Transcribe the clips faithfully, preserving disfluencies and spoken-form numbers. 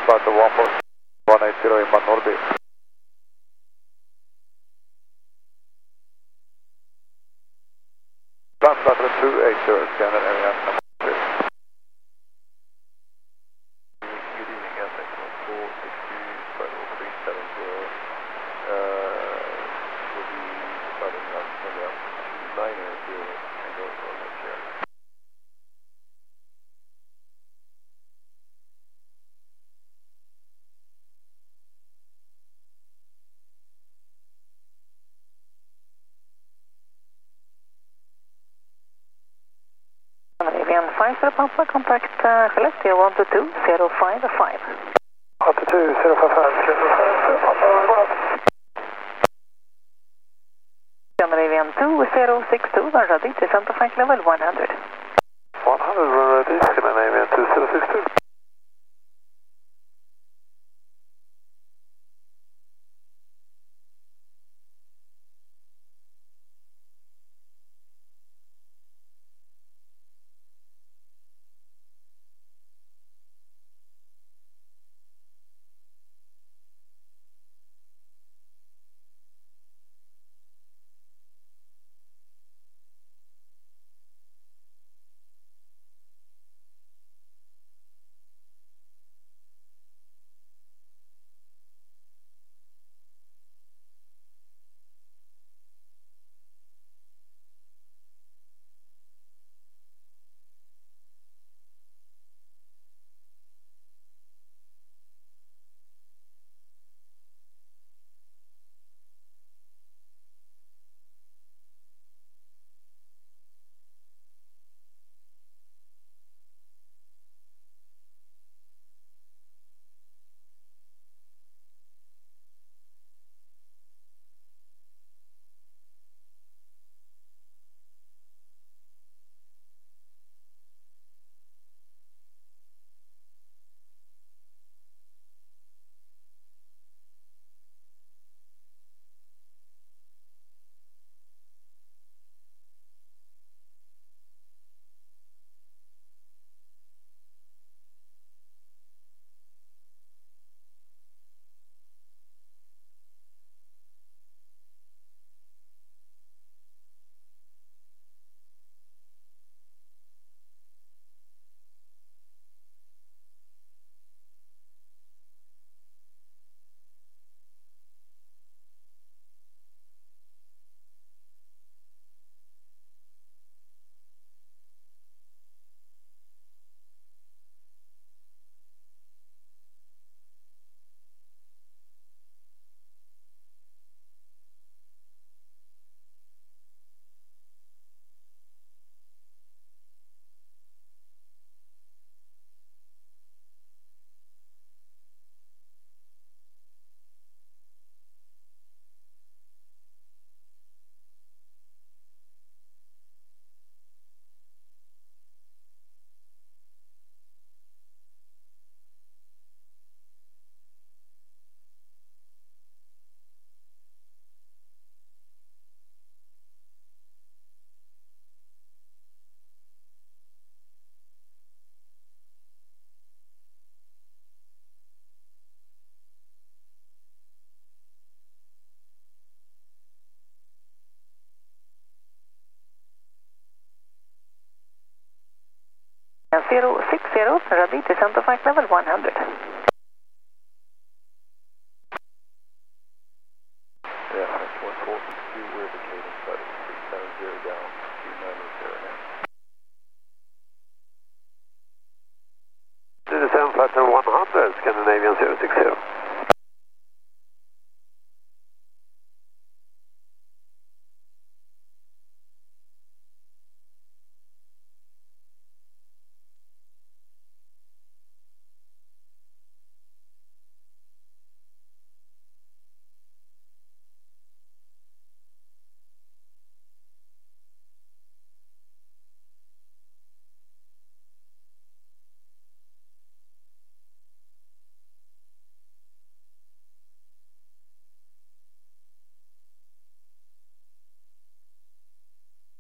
Flight one four one eight zero inbound Norrby. Flight two eight zero, scanner area number three. Good evening, S X one four six two five zero three seven zero. Will be departing from India niner zero Tango Romeo Sierra. Scandinavian five zero Papa, contact uh, Skellefteå one two two zero five five. one two two zero five five, Scandinavian two zero six two, we're ready to center flight level one hundred. one hundred, we're ready, Scandinavian two zero six two. zero six zero, ready to center flight level one hundred. Yeah, that's one four six two, we're vacating flight three seven zero down, two nine zero now. Descend flight one hundred, Scandinavian zero six zero.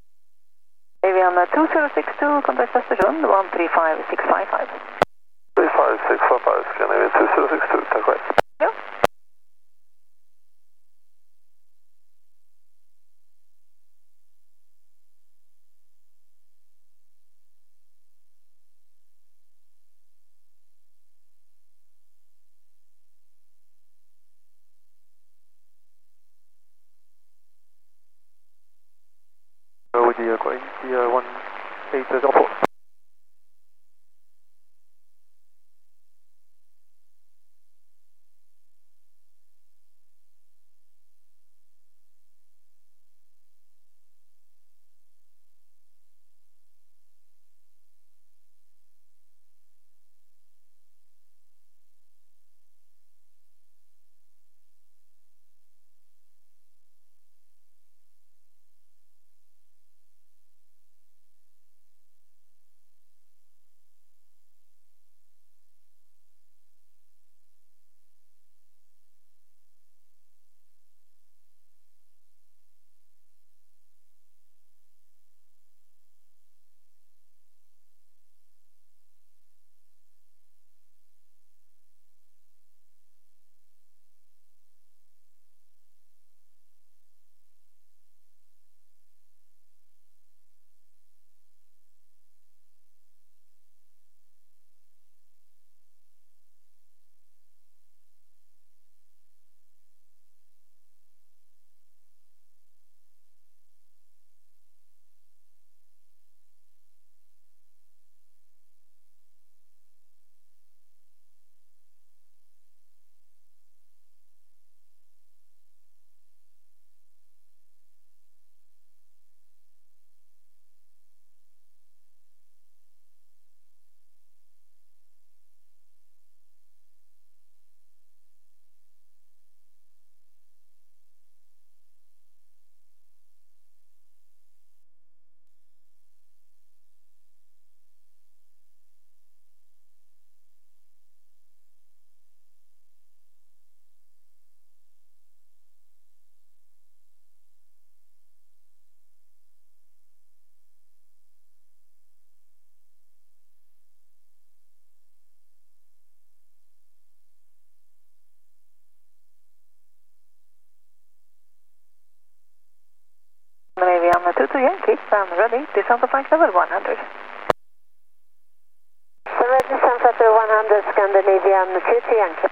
Avian two zero six two, contact Östersund one three five six five five. three five six four five, Scandinavia two zero six two, tack själv. Ja. With the uh, going, the uh, one eight zero four. Scandinavian two two Yankee, I'm ready, descend to flight level one hundred. Ready, descend to one hundred, Scandinavian two two Yankee.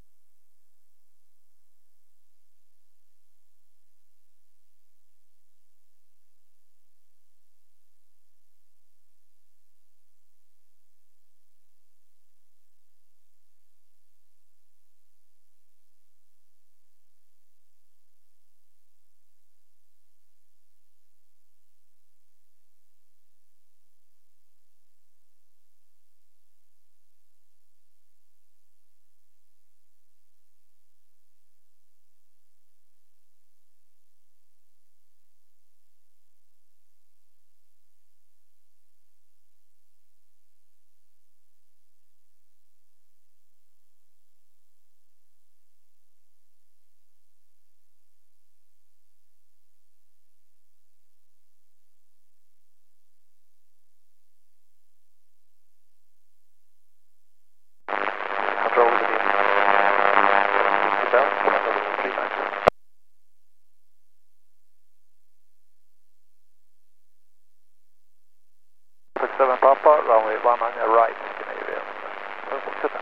Control with the beam. Sit down, three nine two. six seven Papa, runway one on your right, Scandinavia. Perfect, sit down.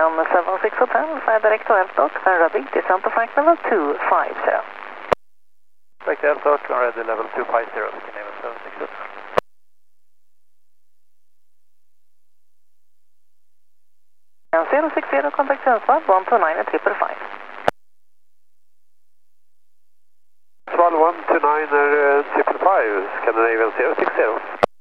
Lilian seven six Hotel, fly direct to Eltok, ready, descent to flight level two five zero. Direct to Eltok, ready level two five zero, Scandinavian seven six Hotel. zero six zero, contact Sundsvall, one two nine at triple five. Sundsvall one two nine er triple five, Scandinavian zero six zero.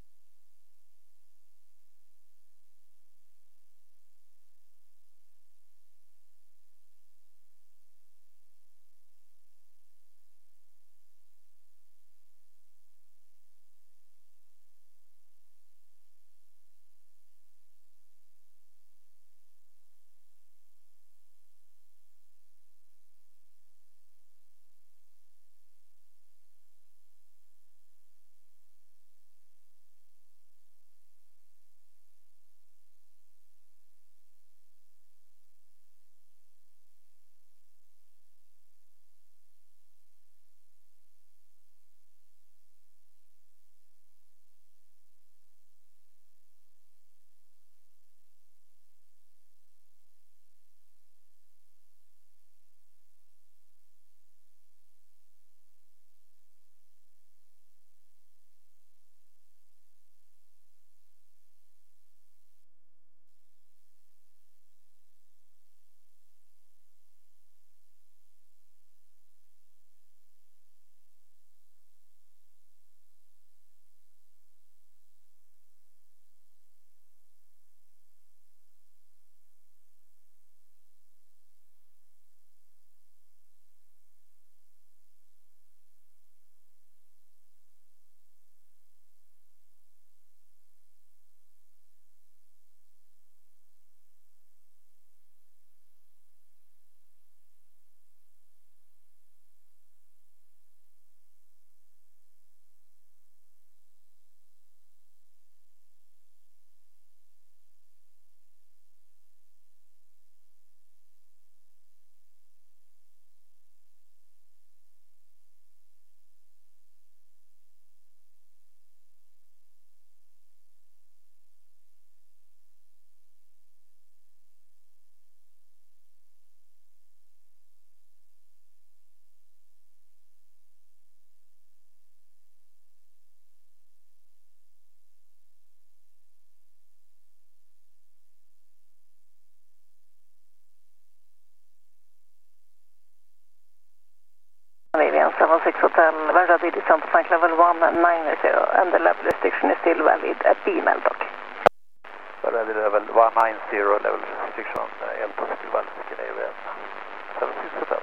Lilian seven six Hotel, when ready, descent to flight level one nine zero, and the level restriction is still valid at B M L dock. Ready level one nine zero, level restriction on uh, Eltok still valid, Scandinavian seven six Hotel.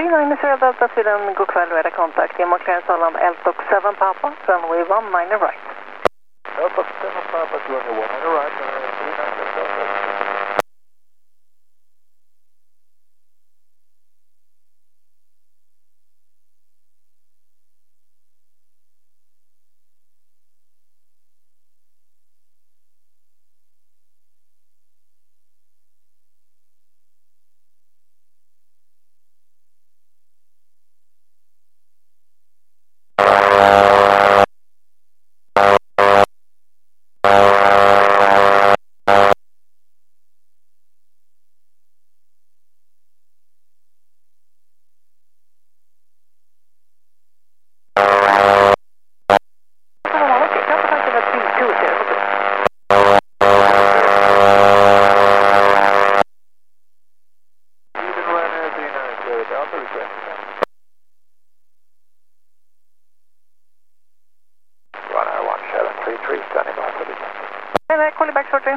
three nine zero Delta Sweden, god kväll, är det kontakt i clearance Arlanda Eltok seven Papa, runway one nine right. Eltok seven Papa, runway one nine right, uh, three nine zero Delta. Call you back shortly.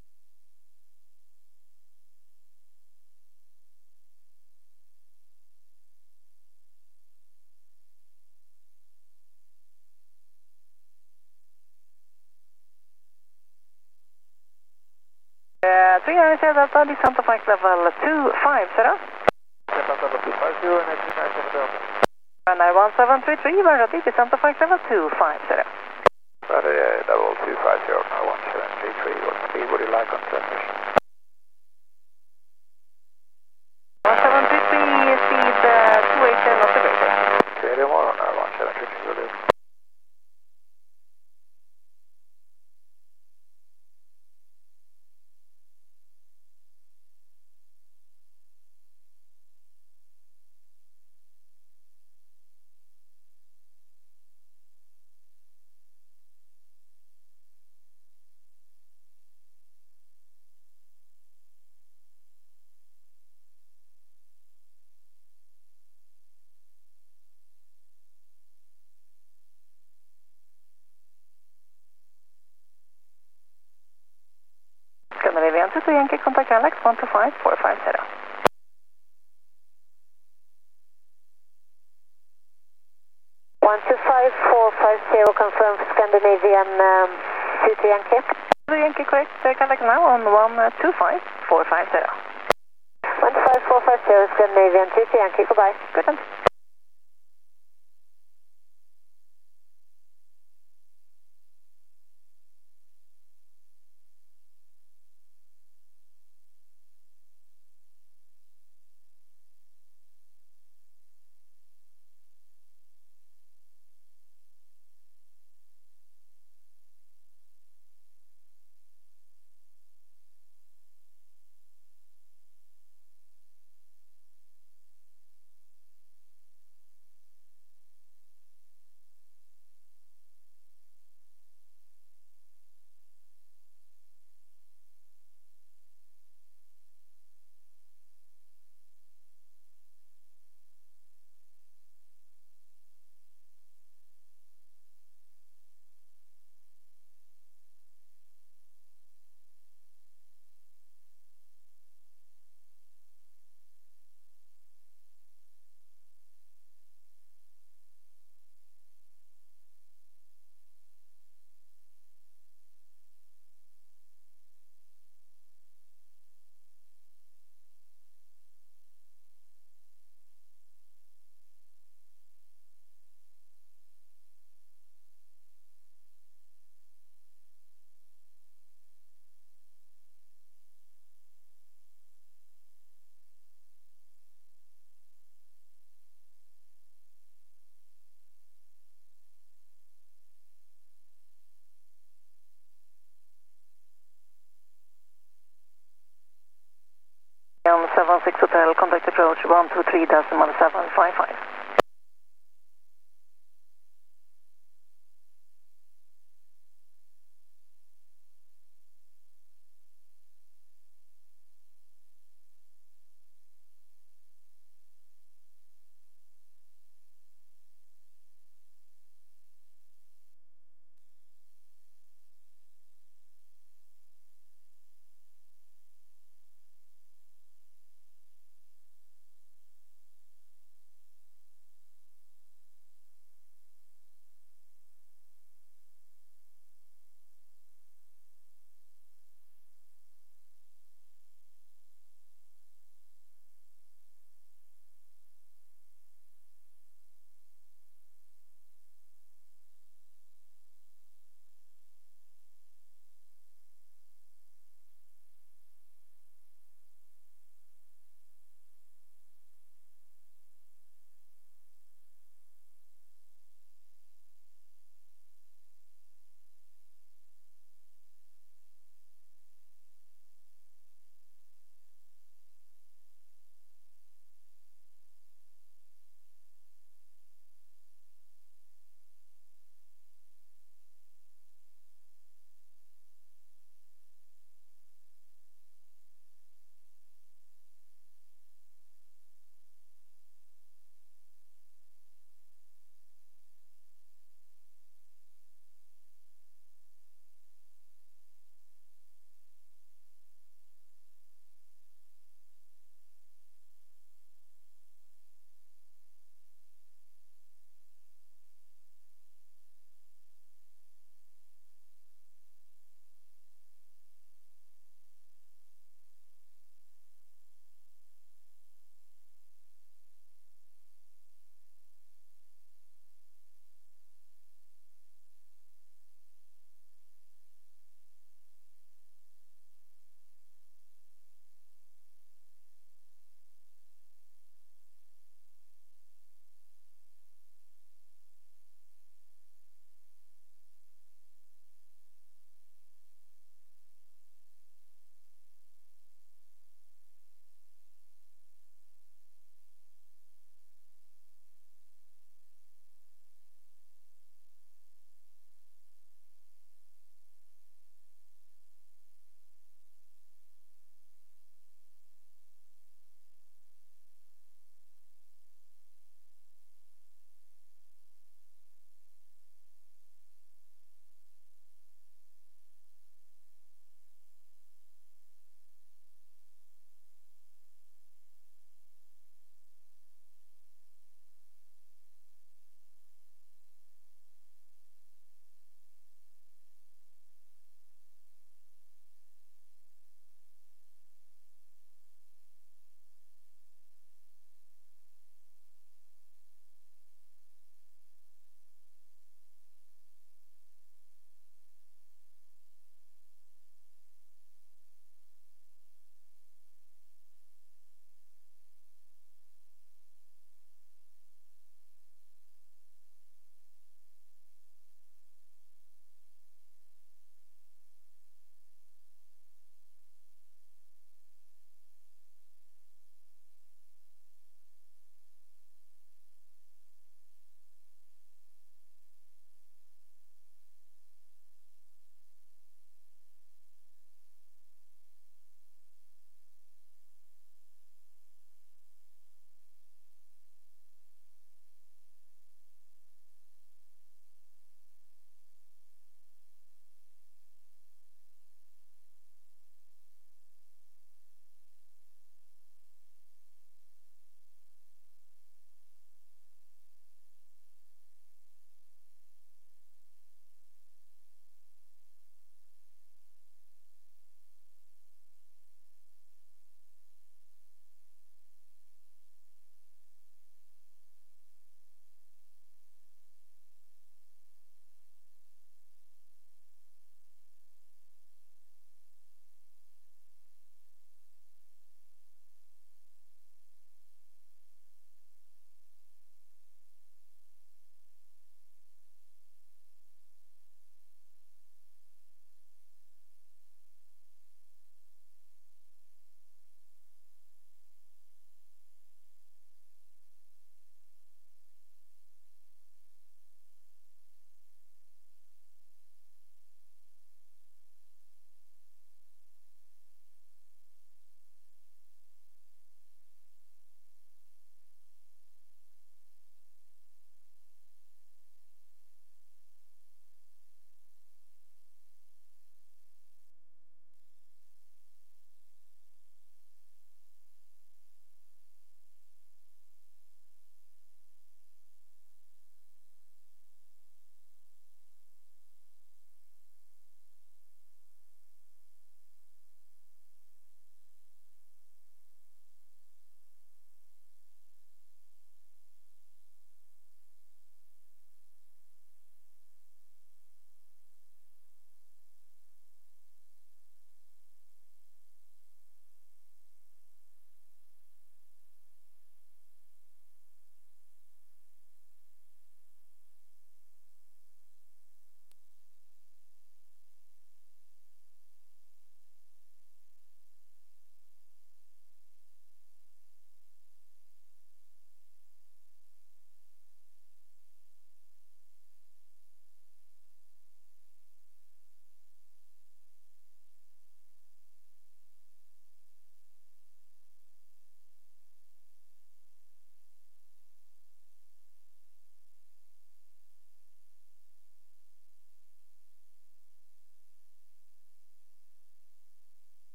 Uh, three nine zero Delta, descent to flight level two five zero. Descent level two five zero and three nine zero Delta. Runway one seven three three, ready, descent to flight level two five zero. Ready, uh, level two five zero, now one seven three three, what speed would you like on transmission? one seven three three, speed uh, two eighty, not the greater. Say more on our one seven three three, will do. Scandinavian two Yankee, contact Alex one two five four five zero. one two five four five zero, confirm Scandinavian um, two Yankee. two Yankee, correct, uh, contact now on one two five four five zero. one two five four five zero, Scandinavian two Yankee, goodbye. Good then. seven six Hotel, contact approach one two three decimal seven five five.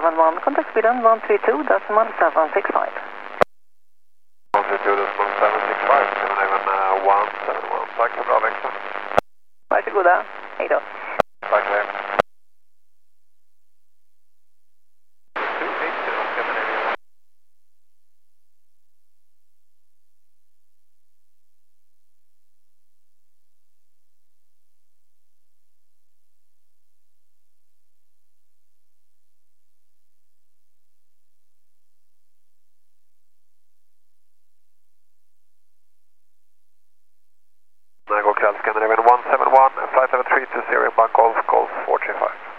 seven one, contact speed on one three two decimal seven six five. one three two decimal seven six five, Scandinavian uh, one seven one, tack för bra växel. Varsågoda, hej då. Tack för det. God kväll, Scandinavian one seven one, flight level three two zero, Bank Golf, Golf four three five.